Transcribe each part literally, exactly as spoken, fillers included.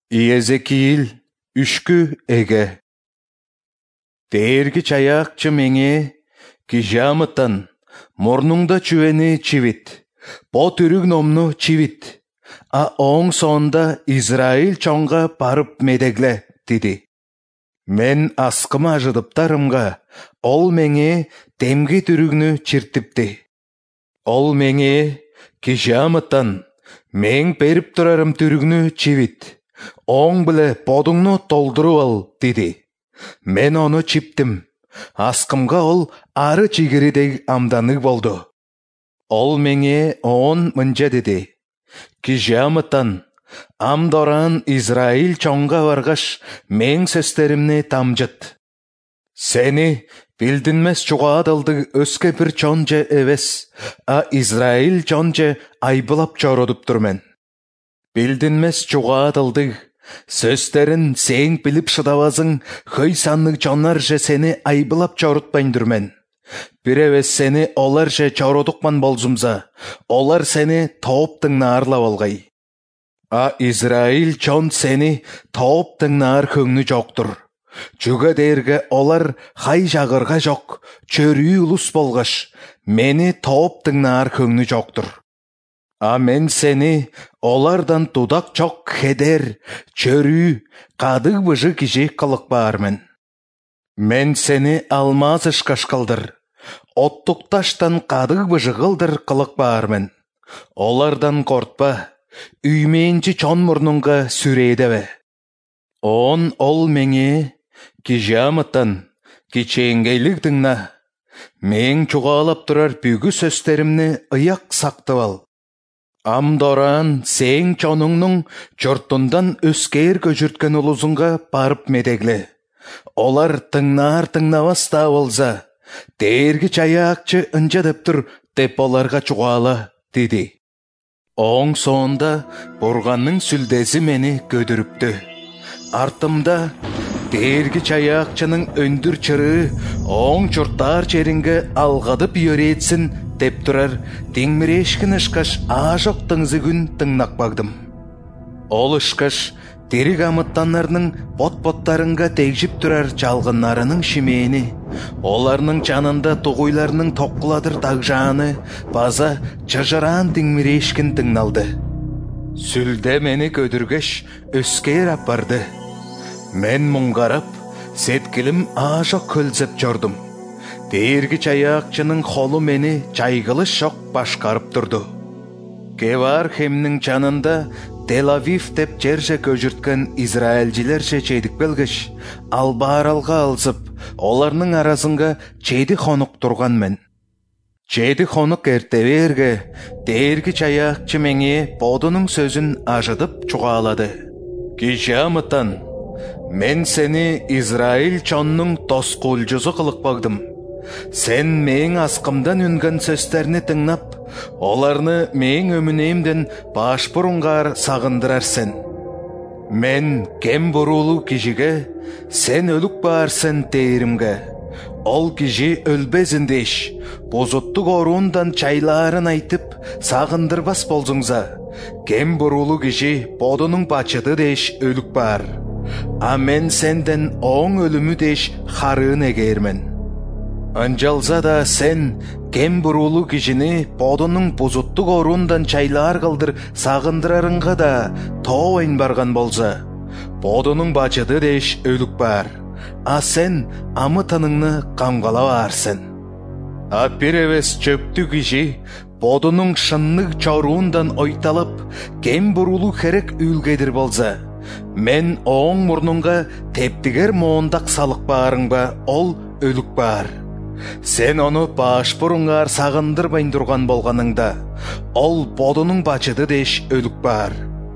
Иезекиил үшкү эге. Дээрги чаякчы меңе кижамытан морнуңда чүвени чивит, по түрүг номну чивит, а оң сонда Израиль чоңга барып медегле, диди. Мен аскыма ажыдыптарымга, ол меңе темги түрүгнү чиртипти. Ол меңе кижамытан мен берип турарым түрүгнү чивит, оң биле подуңну толдуруп ал, диди. Мен оны чиптим. Аскымга ол ары чигиридей амданыг болду. Ол меңе он мынча деди. Кижамытан, амдоран Израиль чоңга баргаш, мен сөстеримни тамжыт. Сени билдинмес чугаадылды өскө бир чонже эвес, а Израиль чонже айбылап чородуптур мен. Билдинмес чугаадылды сөстерин сен билип шыдабазың, хөй саннык чонар же сени айбылап чорутпайндыр мен. Бир эвес сени олар же чородукман болзумза, олар сени тооптыңна арлап алгай. А Израиль чон сени тооптыңнаар көңнү жоктур. Чуга дээрге олар хай жагырга жок, чөрүү улус болгаш, мени тооптыңнаар көңнү жоктур. А мен сени олардан тудак чок хедер, чөрүү, кадык быжы кижи кылык баармын. Мен сени алмаз ышкаш кылдыр, оттук таштан кадык быжы кылдыр кылык баармын. Олардан кортпа, үйменчи чон мурнуңга сүрейдебе. Он ол меңе кижамытан, кичээнгейлик дыңна, мен чугаалап турар бүгү сөстеримни ыяк сактып ал. Амдоран сең чонуңнуң жортундан өскер көжүрткөн улузунга барып медегле. Олар тыңнаар тыңнабаста болза, дээрги чаякчы ынча деп тур деп оларга чугаала, диди. Оң соонда бурганның сүлдеси мени көдүрүптү. Артымда дээрги чаякчынын өндүр чырыы оң чуртаар черинге алгадып йөретсин деп турар теңмирешкин ышкаш аажок тыңзы күн тыңнак багдым. Ол ышкаш дериг амыттаннарның бот-боттарынга тегжип турар жалгыннарының шимээни, оларның жанында тугуйларның токкуладыр тагжааны, база чыжыраан теңмирешкин тыңналды. Сүлде мени көдүргеш өскер апарды. Мен муңгарап, сеткилим аажок көлзеп жордум. Дээрги чаякчынын холу мени чайгылы шок башкарып турду. Кевар хемнин жанында Тель-Авив деп жерже көжүрткөн израилжилерже чейдик белгеш, албааралга алзып, оларның арасынга чейди хонук турган мен. Чейди хонук эртеберге дээрги чаякчы меңе бодунун сөзүн ажыдып чугаалады. Кижамытан, мен сени Израиль чоннун тоскуулжусу кылык багдым. Сен мең аскымдан үнген сөстерни тыңнап, оларны мең өмүнемден баш буруңгар сагындырарсен. Мен кем бурулу кижиге, сен өлүк баарсен дейримге. Ол кижи өлбезин деш, бозоттук оруундан чайлаарын айтып, сагындырбас болзуңза, кем бурулу кижи бодунун бачыды деш өлүк баар. А мен сенден оң өлүмү деш харыын эгермен. Анжалза да сен кем бурулу кижини бодунун бузуттук оруундан чайлаар кылдыр сагындырарыңга да тообойн барган болза, бодунун бачыды деш өлүк бар, а сен амытаныңны камгалабаарсың. А бир эвес чөптү кижи бодунун шыннык чоруундан ойталып, кем бурулу керек үлгедир болза, мен оң мурнуңга тептигер моондак салык баарыңба, ол өлүк бар. Сен оны баш буруңар сагындырбайн турган болганыңда, ол бодунун бачыды деш өлүк бар.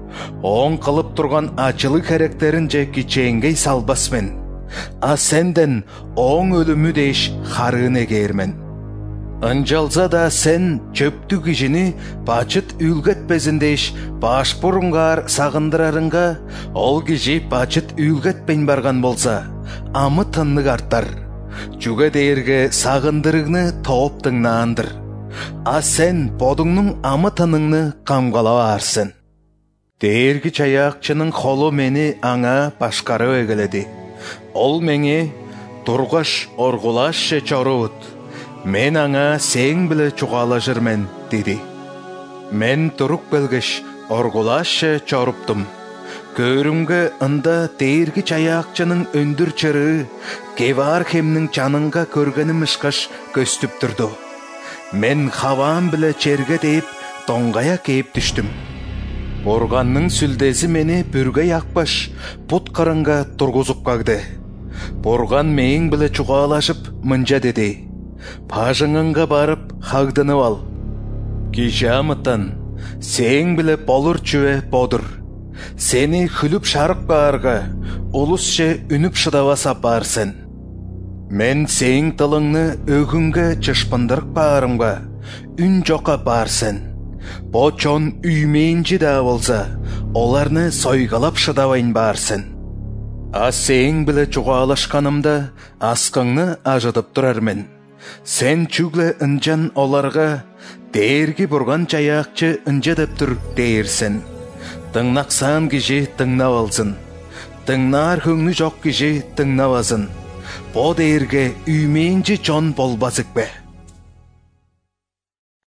Оң кылып турган ачылык керектерин же кичээнгей салбасмын, а сенден оң өлүмү деш харыын эгермен. Анжалза да сен чөптү кижини бачыт үлгетпезин деш баш буруңар сагындырарыңга, ол кижи бачыт үлгетпейн барган болса, амы тыннык артар. Чуга дээрге сагындырыгны тооптыңнаандыр. А сен бодуңнун амы тыныңны камгалабаарсың. Дээрги чаякчының холу мени аңа башкарып эгеледи. Ол меңе тургаш оргулашчы чорубут. Мен аңа сең биле чугалашырмен, деди. Мен турук белгеш оргулашчы чоруптум. Көрүмгө ында дээрги чаякчының өндүр чыры Кевар хемнің чанынга көргеним ышкаш көстүп турду. Мен хавам биле черге дейіп, тоңгая кейіп түштім. Борганның сүлдесі мені бүрге якпаш, пут карынга тургузуп кагды. Борган мейін біле чугалашып, мынжа деди. Пажыңынга барып, хагдынып ал. Кижамытан, сең біле болур чүве бодур. Сени хүлүп шарып баарга, улусче үнүп шыдаваса барсын. Мен сең тылыңны өгүнгө чышпындырып баарымга, үн жока барсын. Бо чон үймейинчи да болса, оларны сойгалап шыдавайын барсын. А сең биле чугалашканымда аскыңны ажытып турармын. Сен чүгле ынжан оларга дээрги бурган чаякчы ынжа деп тур дейирсин. Тыңнаксан киши тыңнап алсын. Тыңнаар көңү жок киши тыңнабасын. Бо дээрге үймейинчи чон болбасык бе.